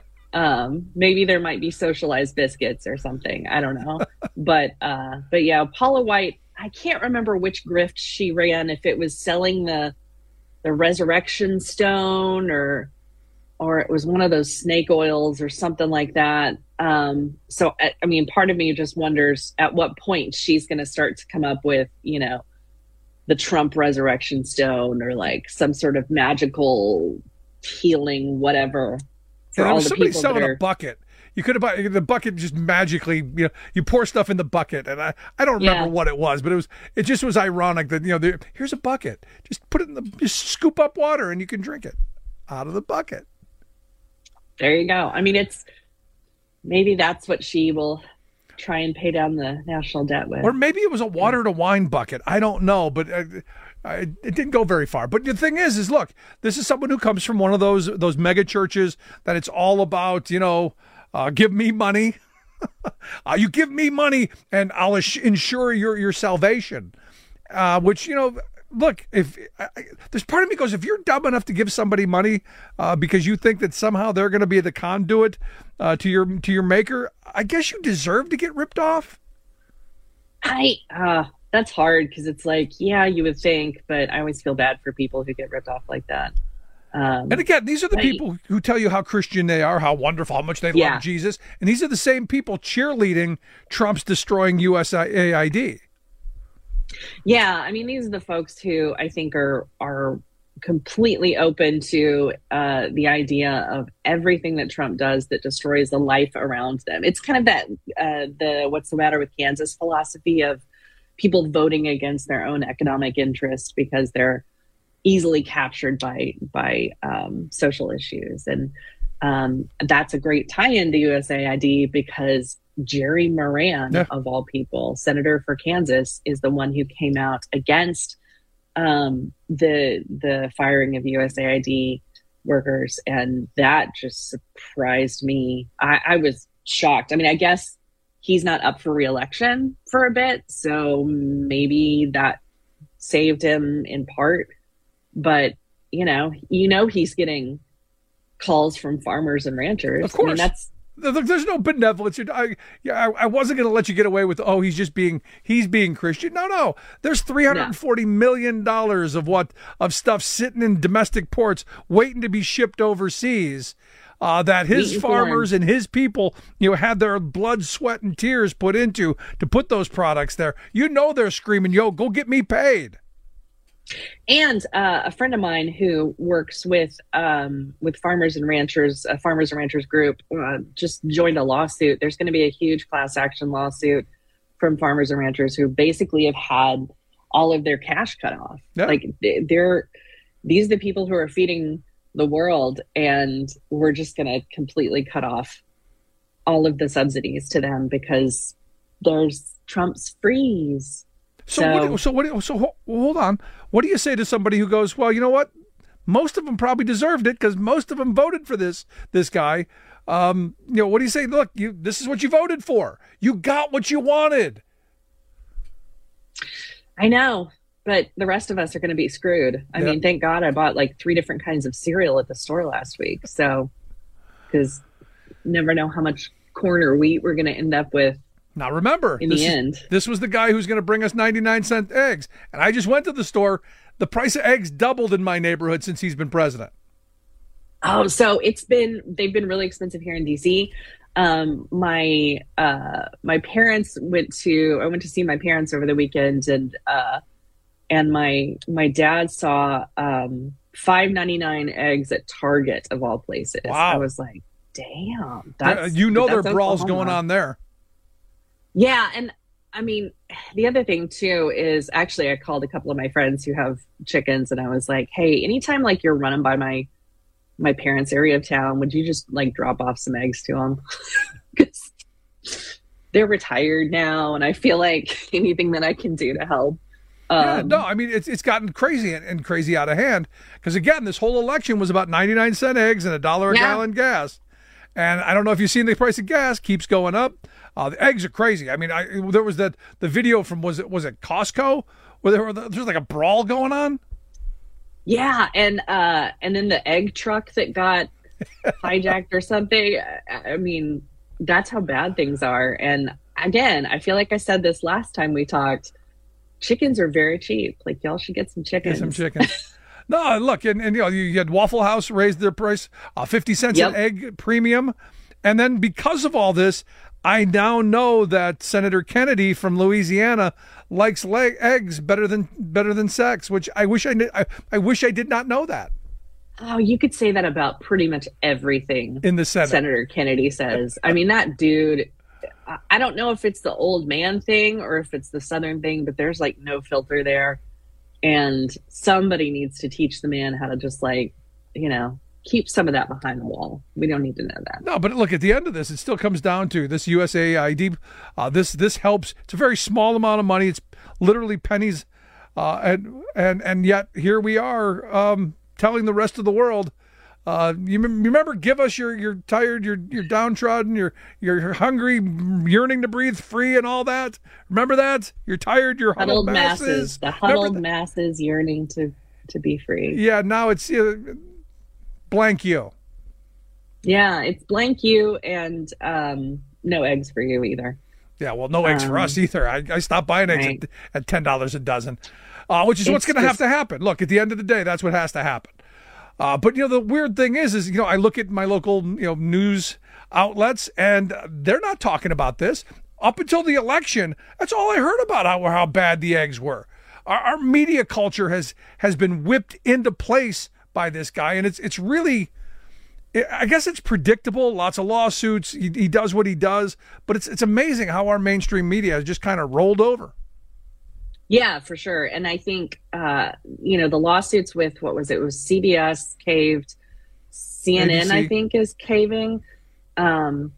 Maybe there might be socialized biscuits or something. I don't know. But yeah, Paula White, I can't remember which grift she ran, if it was selling the resurrection stone or it was one of those snake oils or something like that. So, I mean, part of me just wonders at what point she's going to start to come up with, the Trump resurrection stone or like some sort of magical healing, whatever. For all the somebody people selling that are... a bucket. You could have bought the bucket just magically, you pour stuff in the bucket. And I don't remember what it was, but it just was ironic that, here's a bucket. Just put it just scoop up water and you can drink it out of the bucket. There you go. I mean, maybe that's what she will try and pay down the national debt with. Or maybe it was a water to wine bucket. I don't know, but it didn't go very far. But the thing is look, this is someone who comes from one of those mega churches that it's all about, give me money. You give me money and I'll ensure your salvation. Which, look, there's part of me goes, if you're dumb enough to give somebody money because you think that somehow they're going to be the conduit to your maker, I guess you deserve to get ripped off. That's hard because it's like, yeah, you would think, but I always feel bad for people who get ripped off like that. And again, these are the people who tell you how Christian they are, how wonderful, how much they love Jesus. And these are the same people cheerleading Trump's destroying USAID. Yeah, I mean, these are the folks who I think are completely open to the idea of everything that Trump does that destroys the life around them. It's kind of that the what's the matter with Kansas philosophy of people voting against their own economic interest because they're easily captured by social issues. And that's a great tie-in to USAID because Jerry Moran, of all people, senator for Kansas, is the one who came out against the firing of USAID workers. And that just surprised me. I was shocked. I mean, I guess he's not up for re-election for a bit, so maybe that saved him in part. But, he's getting calls from farmers and ranchers. Of course. I mean, there's no benevolence. I wasn't going to let you get away with, he's being Christian. No. There's $340 million of stuff sitting in domestic ports waiting to be shipped overseas. That his farmers and his people, had their blood, sweat, and tears put into to put those products there. They're screaming, "Yo, go get me paid." And a friend of mine who works with farmers and ranchers, a farmers and ranchers group, just joined a lawsuit. There's going to be a huge class action lawsuit from farmers and ranchers who basically have had all of their cash cut off. Yeah. Like these are the people who are feeding the world, and we're just going to completely cut off all of the subsidies to them because there's Trump's freeze. So hold on. What do you say to somebody who goes, well, you know what? most of them probably deserved it because most of them voted for this guy. What do you say? Look, this is what you voted for. You got what you wanted. I know, but the rest of us are going to be screwed. I mean, thank God I bought like 3 different kinds of cereal at the store last week. So, because never know how much corn or wheat we're going to end up with. Now remember, in the end, this was the guy who's going to bring us 99-cent eggs. And I just went to the store. The price of eggs doubled in my neighborhood since he's been president. Oh, so they've been really expensive here in DC. My parents I went to see my parents over the weekend, and my dad saw $5.99 eggs at Target of all places. Wow. I was like, damn, there are brawls going on there. Yeah, and I mean, the other thing too is actually I called a couple of my friends who have chickens, and I was like, hey, anytime like you're running by my parents' area of town, would you just like drop off some eggs to them? Because they're retired now, and I feel like anything that I can do to help. I mean, it's gotten crazy and crazy out of hand. Because again, this whole election was about 99-cent eggs and $1 a gallon gas. And I don't know if you've seen the price of gas keeps going up. The eggs are crazy. I mean, there was the video from was it Costco where there's like a brawl going on. Yeah, and then the egg truck that got hijacked or something. I mean, that's how bad things are. And again, I feel like I said this last time we talked. Chickens are very cheap. Like, y'all should get some chickens. Get some chickens. No, look, and you had Waffle House raise their price 50 cents an egg premium. And then because of all this, I now know that Senator Kennedy from Louisiana likes eggs better than sex, which I wish I did not know that. Oh, you could say that about pretty much everything in the Senate. Senator Kennedy says. I mean, that dude, I don't know if it's the old man thing or if it's the Southern thing, but there's like no filter there. And somebody needs to teach the man how to just keep some of that behind the wall. We don't need to know that. No, but look, at the end of this, it still comes down to this USAID. This helps. It's a very small amount of money. It's literally pennies. And yet here we are telling the rest of the world, you remember, give us you're tired, you're downtrodden, you're hungry, yearning to breathe free and all that. Remember that? You're tired, you're huddled masses. The huddled masses yearning to be free. Yeah, now it's blank you. Yeah, it's blank you and no eggs for you either. Yeah, well, no eggs for us either. I stopped buying eggs at $10 a dozen, which is what's going to have to happen. Look, at the end of the day, that's what has to happen. But the weird thing is I look at my local news outlets and they're not talking about this. Up until the election, that's all I heard about how bad the eggs were. Our media culture has been whipped into place by this guy, and it's really, I guess it's predictable. Lots of lawsuits. He does what he does, but it's amazing how our mainstream media has just kind of rolled over. Yeah, for sure. And I think, the lawsuits with, what was it? It was CBS caved, CNN, ABC. I think, is caving. And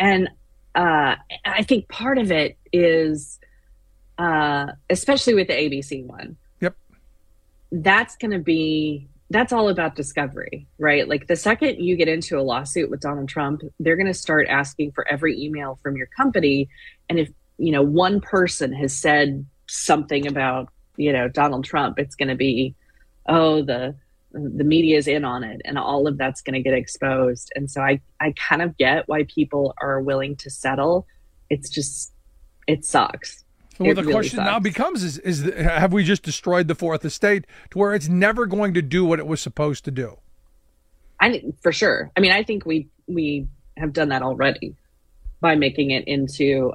I think part of it is, especially with the ABC one. Yep. That's all about discovery, right? Like the second you get into a lawsuit with Donald Trump, they're going to start asking for every email from your company. And if, one person has said something about, Donald Trump, it's going to be, the media is in on it and all of that's going to get exposed. And so I kind of get why people are willing to settle. It's just, it sucks. Well, the question now becomes is have we just destroyed the fourth estate to where it's never going to do what it was supposed to do? For sure. I mean, I think we have done that already by making it into,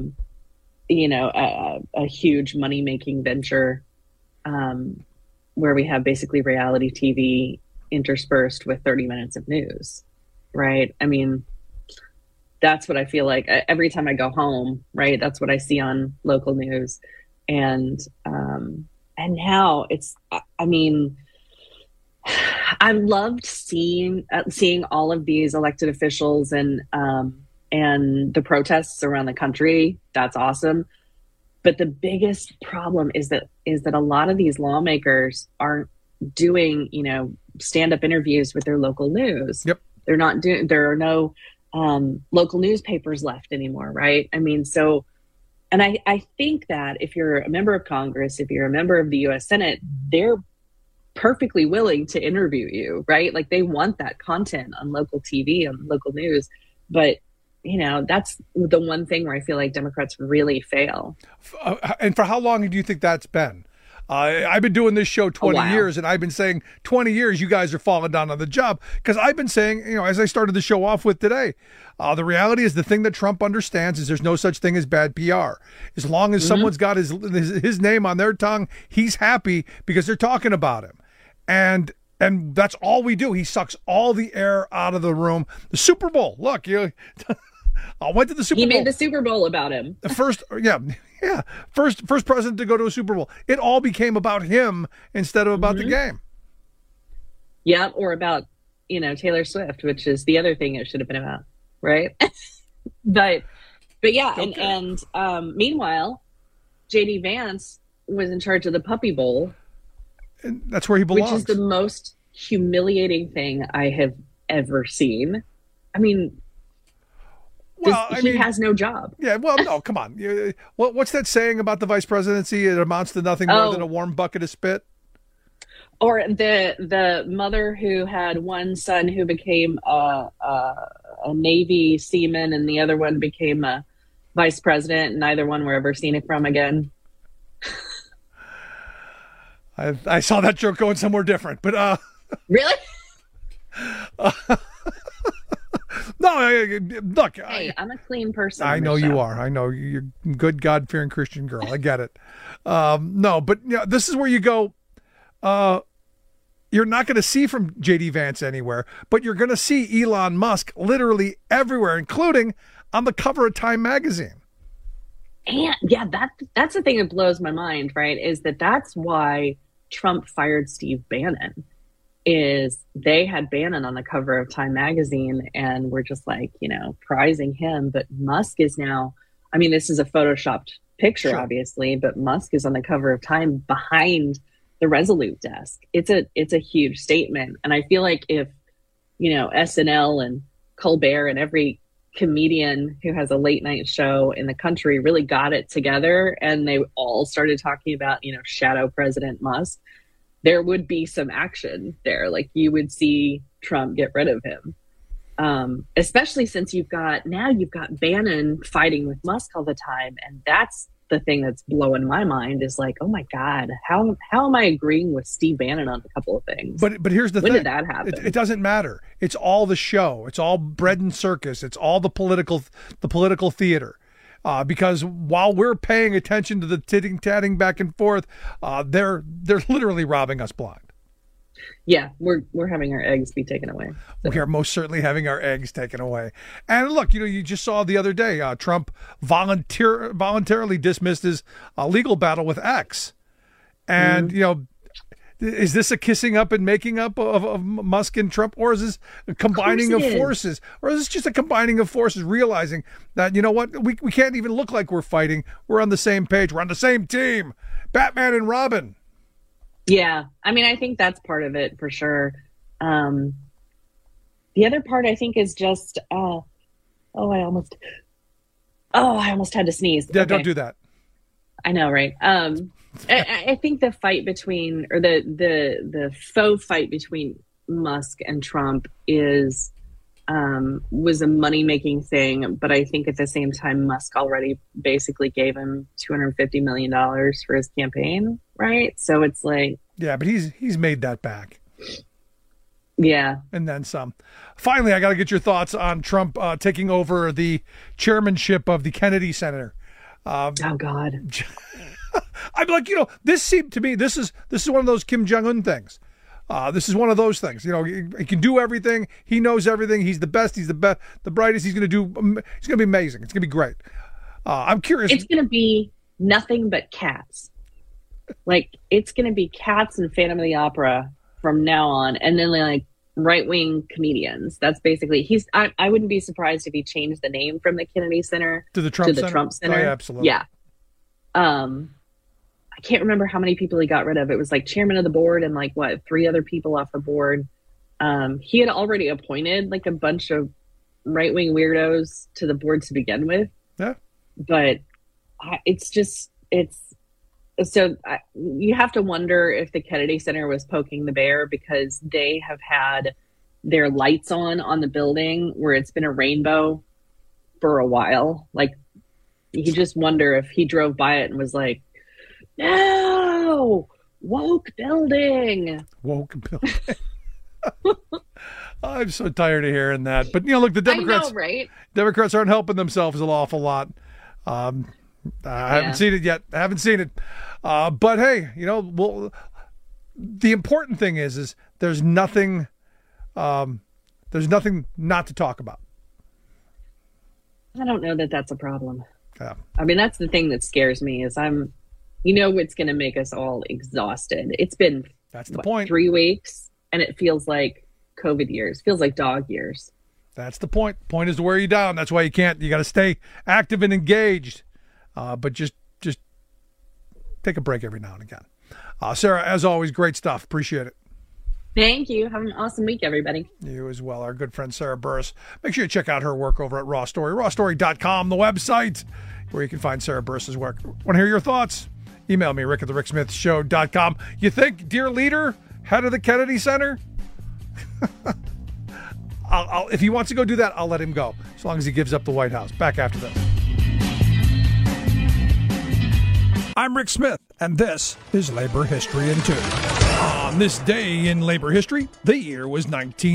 a huge money-making venture where we have basically reality TV interspersed with 30 minutes of news, right? I mean, that's what I feel like every time I go home, right? That's what I see on local news. And now it's, I mean, I loved seeing all of these elected officials and the protests around the country. That's awesome. But the biggest problem is that a lot of these lawmakers aren't doing, stand-up interviews with their local news. Yep. There are no local newspapers left anymore, right? I mean, so, and I think that if you're a member of Congress, if you're a member of the U.S. Senate, they're perfectly willing to interview you, right? Like, they want that content on local TV, on local news. But, that's the one thing where I feel like Democrats really fail. And for how long do you think that's been? I've been doing this show 20 years, and I've been saying 20 years you guys are falling down on the job. Because I've been saying, as I started the show off with today, the reality is the thing that Trump understands is there's no such thing as bad PR. As long as someone's got his name on their tongue, he's happy because they're talking about him. And that's all we do. He sucks all the air out of the room. The Super Bowl, look, I went to the Super Bowl. He made the Super Bowl about him. The first president to go to a Super Bowl. It all became about him instead of about the game. Yeah, or about, Taylor Swift, which is the other thing it should have been about, right? but yeah, and meanwhile, J.D. Vance was in charge of the Puppy Bowl. And that's where he belongs. Which is the most humiliating thing I have ever seen. I mean, he has no job. Yeah, well, no, come on. What's that saying about the vice presidency? It amounts to nothing more than a warm bucket of spit. Or the mother who had one son who became a Navy seaman and the other one became a vice president, and neither one were ever seen it from again. I saw that joke going somewhere different, but really? No, look. Hey, I'm a clean person. I know you are. I know you're a good, God-fearing Christian girl. I get it. No, but this is where you go. You're not going to see from J.D. Vance anywhere, but you're going to see Elon Musk literally everywhere, including on the cover of Time magazine. And yeah, that's the thing that blows my mind, right? Is that's why Trump fired Steve Bannon. Is they had Bannon on the cover of Time magazine and we're just like, prizing him. But Musk is now, I mean, this is a photoshopped picture, obviously, but Musk is on the cover of Time behind the Resolute desk. It's a huge statement. And I feel like if, SNL and Colbert and every comedian who has a late night show in the country really got it together and they all started talking about, shadow President Musk, there would be some action there. Like, you would see Trump get rid of him. Especially since you've got Bannon fighting with Musk all the time. And that's the thing that's blowing my mind is like, oh my God, how am I agreeing with Steve Bannon on a couple of things? But here's the thing. When did that happen? It doesn't matter. It's all the show. It's all bread and circus. It's all the political theater. Because while we're paying attention to the titting-tatting back and forth, they're literally robbing us blind. Yeah, we're having our eggs be taken away. So. We are most certainly having our eggs taken away. And look, you just saw the other day, Trump voluntarily dismissed his legal battle with X. And, is this a kissing up and making up of Musk and Trump, or is this a combining of forces? Or is this just a combining of forces, realizing that, we can't even look like we're fighting. We're on the same page. We're on the same team. Batman and Robin. Yeah. I mean, I think that's part of it for sure. The other part I think is just, I almost had to sneeze. Yeah, okay. Don't do that. I know, right? I think the fight between, or the faux fight between Musk and Trump was a money-making thing, but I think at the same time, Musk already basically gave him $250 million for his campaign, right? So it's like... Yeah, but he's made that back. Yeah. And then some. Finally, I got to get your thoughts on Trump taking over the chairmanship of the Kennedy Center. Oh, God. I'm like, this seemed to me, this is one of those Kim Jong-un things. This is one of those things. He can do everything. He knows everything. He's the best. He's the brightest. He's going to be amazing. It's going to be great. I'm curious. It's going to be nothing but cats. Like, it's going to be cats and Phantom of the Opera from now on. And then like right-wing comedians. That's basically, I wouldn't be surprised if he changed the name from the Kennedy Center to the Trump Center. Oh, yeah, absolutely. Yeah. I can't remember how many people he got rid of. It was like chairman of the board and like 3 other people off the board. He had already appointed like a bunch of right-wing weirdos to the board to begin with. Yeah. But you have to wonder if the Kennedy Center was poking the bear, because they have had their lights on the building where it's been a rainbow for a while. Like, you just wonder if he drove by it and was like, no, woke building. I'm so tired of hearing that. But, look, the Democrats, I know, right? Democrats aren't helping themselves an awful lot. I haven't seen it yet. But hey, the important thing is there's nothing not to talk about. I don't know that that's a problem. Yeah. I mean, that's the thing that scares me is it's going to make us all exhausted. It's been, that's the point, 3 weeks, and it feels like COVID years, feels like dog years. That's the point. Point is to wear you down. That's why you got to stay active and engaged. But just take a break every now and again. Sarah, as always, great stuff. Appreciate it. Thank you. Have an awesome week, everybody. You as well. Our good friend Sarah Burris. Make sure you check out her work over at Raw Story. RawStory.com, the website where you can find Sarah Burris's work. Want to hear your thoughts? Email me, Rick at thericksmithshow.com. You think, dear leader, head of the Kennedy Center? If he wants to go do that, I'll let him go, as long as he gives up the White House. Back after this. I'm Rick Smith, and this is Labor History in 2. On this day in labor history, the year was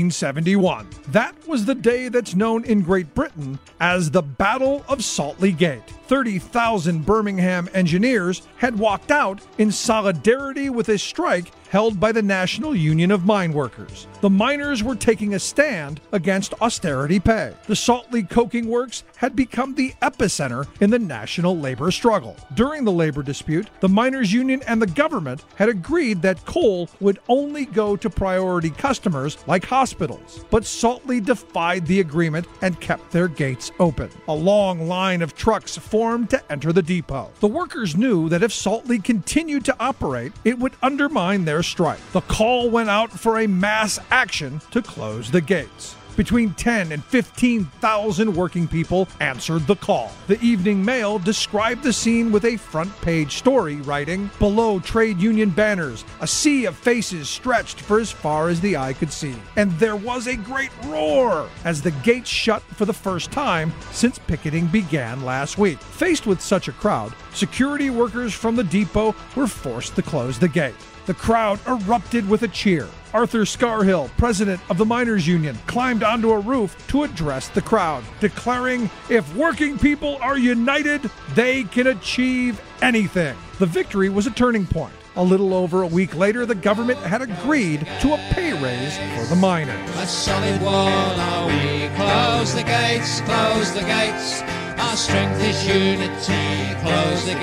1971. That was the day that's known in Great Britain as the Battle of Saltley Gate. 30,000 Birmingham engineers had walked out in solidarity with a strike held by the National Union of Mine Workers. The miners were taking a stand against austerity pay. The Saltley Coking Works had become the epicenter in the national labor struggle. During the labor dispute, the miners' union and the government had agreed that coal would only go to priority customers like hospitals. But Saltley defied the agreement and kept their gates open. A long line of trucks formed to enter the depot. The workers knew that if Saltley continued to operate, it would undermine their strike. The call went out for a mass action to close the gates. Between 10 and 15,000 working people answered the call. The Evening Mail described the scene with a front-page story, writing, "Below trade union banners, a sea of faces stretched for as far as the eye could see. And there was a great roar as the gates shut for the first time since picketing began last week." Faced with such a crowd, security workers from the depot were forced to close the gate. The crowd erupted with a cheer. Arthur Scarhill, president of the Miners Union, climbed onto a roof to address the crowd, declaring, "If working people are united, they can achieve anything." The victory was a turning point. A little over a week later, the government had agreed to a pay raise for the miners. A solid wall are we. Close the gates, close the gates. Our strength is unity. Close the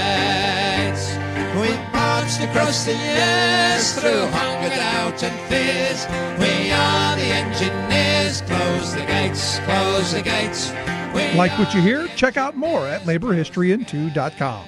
gates. We marched across the years through hunger, doubt and fears. We are the engineers. Close the gates, close the gates. Like what you hear? Check out more at laborhistoryin2.com.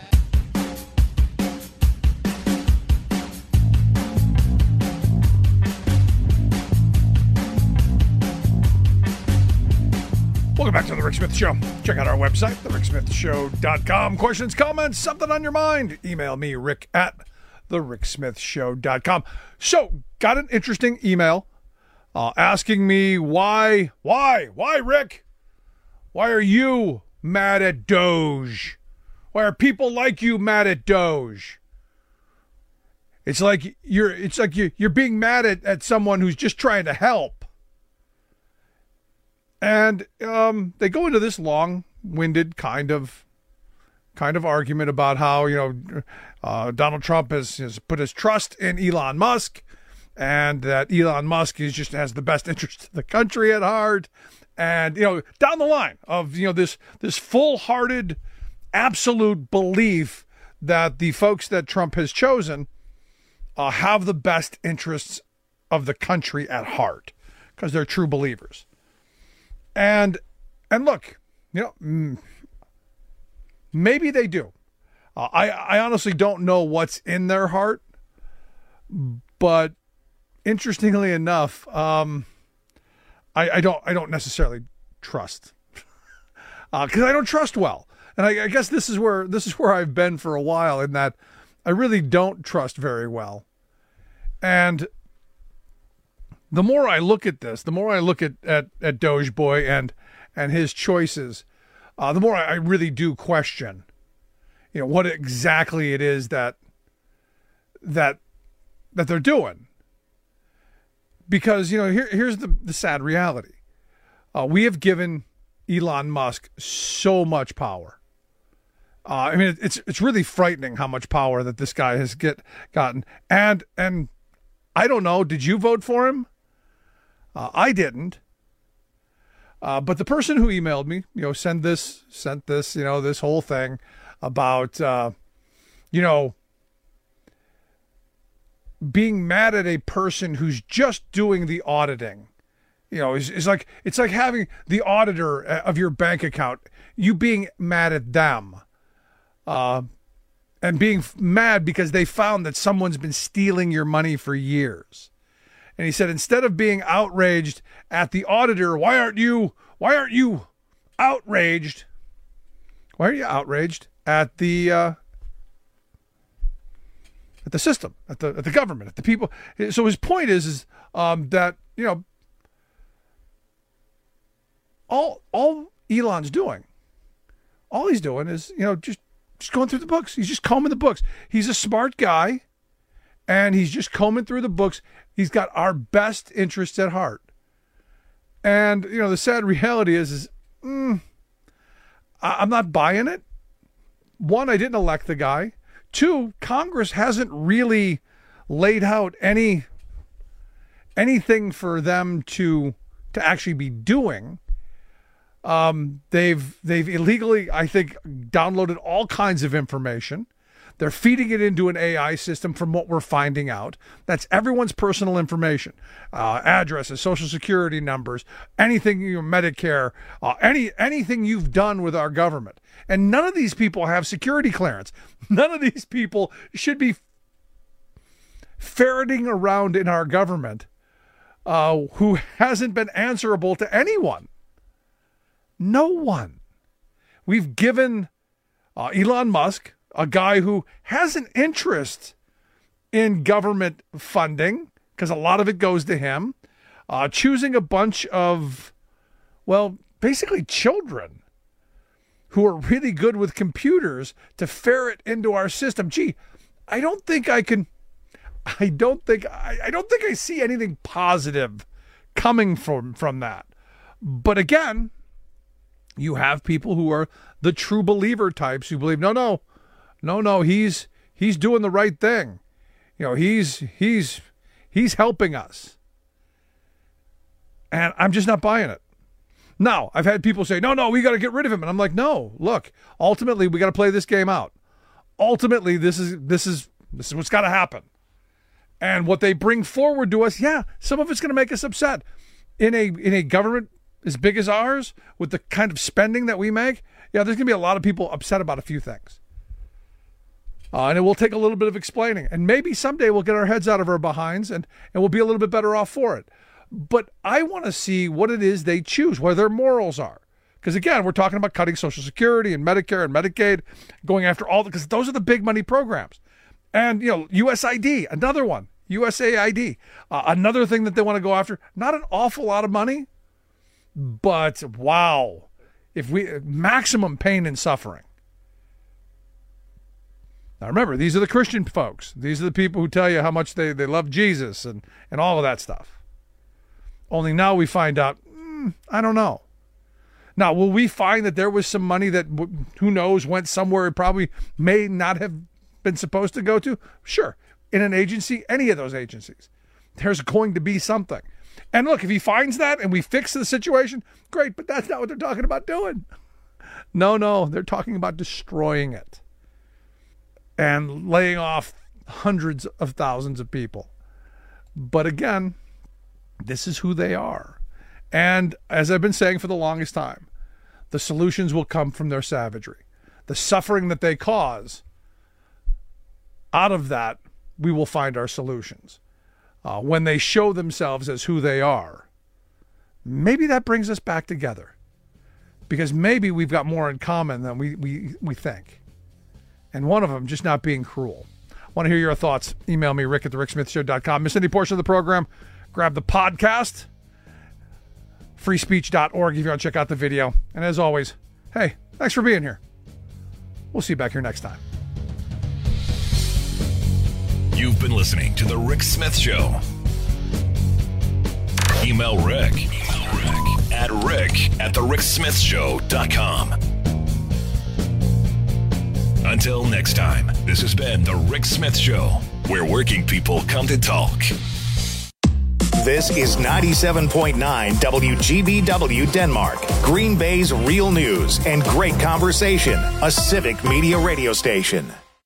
Welcome back to The Rick Smith Show. Check out our website, thericksmithshow.com. Questions, comments, something on your mind? Email me, Rick at thericksmithshow.com. So, got an interesting email asking me why, Rick? Why are you mad at Doge? Why are people like you mad at Doge? It's like you're being mad at someone who's just trying to help. And they go into this long-winded kind of argument about how Donald Trump has put his trust in Elon Musk, and that Elon Musk has the best interest of the country at heart, and down the line of this full-hearted, absolute belief that the folks that Trump has chosen have the best interests of the country at heart because they're true believers. And look, maybe they do. I honestly don't know what's in their heart, but interestingly enough, I don't necessarily trust, because I don't trust well, and I guess this is where I've been for a while, in that I really don't trust very well, and the more I look at this, the more I look at Doge Boy and his choices, the more I really do question, what exactly it is that they're doing. Because, here's the sad reality. We have given Elon Musk so much power. I mean, it's really frightening how much power that this guy has gotten. And I don't know, did you vote for him? I didn't. But the person who emailed me, sent this, this whole thing about, being mad at a person who's just doing the auditing, it's like having the auditor of your bank account, you being mad at them, and being mad because they found that someone's been stealing your money for years. And he said, instead of being outraged at the auditor, why aren't you outraged? Why are you outraged at the system, at the government, at the people? So his point is that, all Elon's doing, all he's doing is, just going through the books. He's just combing the books. He's a smart guy, and he's just combing through the books. He's got our best interests at heart. And, the sad reality is I'm not buying it. One, I didn't elect the guy. Two, Congress hasn't really laid out anything for them to actually be doing. They've illegally, I think, downloaded all kinds of information. They're feeding it into an AI system from what we're finding out. That's everyone's personal information, addresses, social security numbers, anything, Medicare, anything you've done with our government. And none of these people have security clearance. None of these people should be ferreting around in our government who hasn't been answerable to anyone. No one. We've given Elon Musk, a guy who has an interest in government funding, because a lot of it goes to him, choosing a bunch of, basically children who are really good with computers to ferret into our system. Gee, I don't think I see anything positive coming from that. But again, you have people who are the true believer types who believe, no, he's doing the right thing. He's helping us. And I'm just not buying it. Now, I've had people say, no, we got to get rid of him. And I'm like, no, look, ultimately we got to play this game out. Ultimately, this is what's got to happen. And what they bring forward to us, some of it's going to make us upset. In a government as big as ours, with the kind of spending that we make, there's going to be a lot of people upset about a few things. And it will take a little bit of explaining. And maybe someday we'll get our heads out of our behinds and we'll be a little bit better off for it. But I want to see what it is they choose, where their morals are. Because again, we're talking about cutting Social Security and Medicare and Medicaid, going after because those are the big money programs. And, USID, another one, USAID, another thing that they want to go after. Not an awful lot of money, but wow, maximum pain and suffering. Now remember, these are the Christian folks. These are the people who tell you how much they love Jesus and all of that stuff. Only now we find out, I don't know. Now, will we find that there was some money that, who knows, went somewhere it probably may not have been supposed to go to? Sure. In an agency, any of those agencies, there's going to be something. And look, if he finds that and we fix the situation, great, but that's not what they're talking about doing. No, they're talking about destroying it and laying off hundreds of thousands of people. But again, this is who they are. And as I've been saying for the longest time, the solutions will come from their savagery. The suffering that they cause out of that, we will find our solutions. When they show themselves as who they are, maybe that brings us back together. Because maybe we've got more in common than we think. And one of them just not being cruel. I want to hear your thoughts. Email me, rick@thericksmithshow.com. Miss any portion of the program, grab the podcast, freespeech.org if you want to check out the video. And as always, hey, thanks for being here. We'll see you back here next time. You've been listening to The Rick Smith Show. Email Rick at rick@thericksmithshow.com. Until next time, this has been The Rick Smith Show, where working people come to talk. This is 97.9 WGBW Denmark, Green Bay's real news and great conversation, a civic media radio station.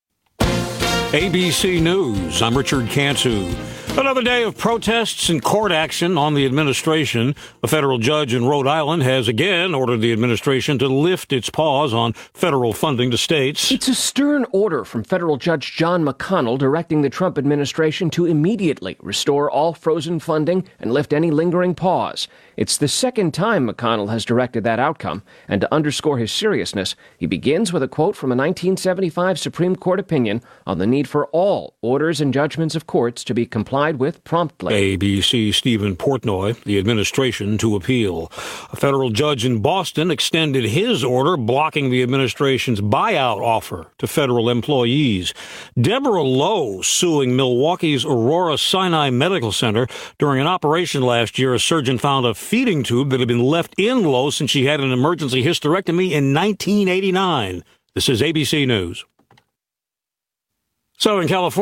ABC News, I'm Richard Cantu. Another day of protests and court action on the administration. A federal judge in Rhode Island has again ordered the administration to lift its pause on federal funding to states. It's a stern order from federal Judge John McConnell directing the Trump administration to immediately restore all frozen funding and lift any lingering pause. It's the second time McConnell has directed that outcome, and to underscore his seriousness, he begins with a quote from a 1975 Supreme Court opinion on the need for all orders and judgments of courts to be complied with promptly. ABC Stephen Portnoy, the administration to appeal. A federal judge in Boston extended his order blocking the administration's buyout offer to federal employees. Deborah Lowe suing Milwaukee's Aurora Sinai Medical Center. During an operation last year, a surgeon found a feeding tube that had been left in Lowe since she had an emergency hysterectomy in 1989. This is ABC News. So in California,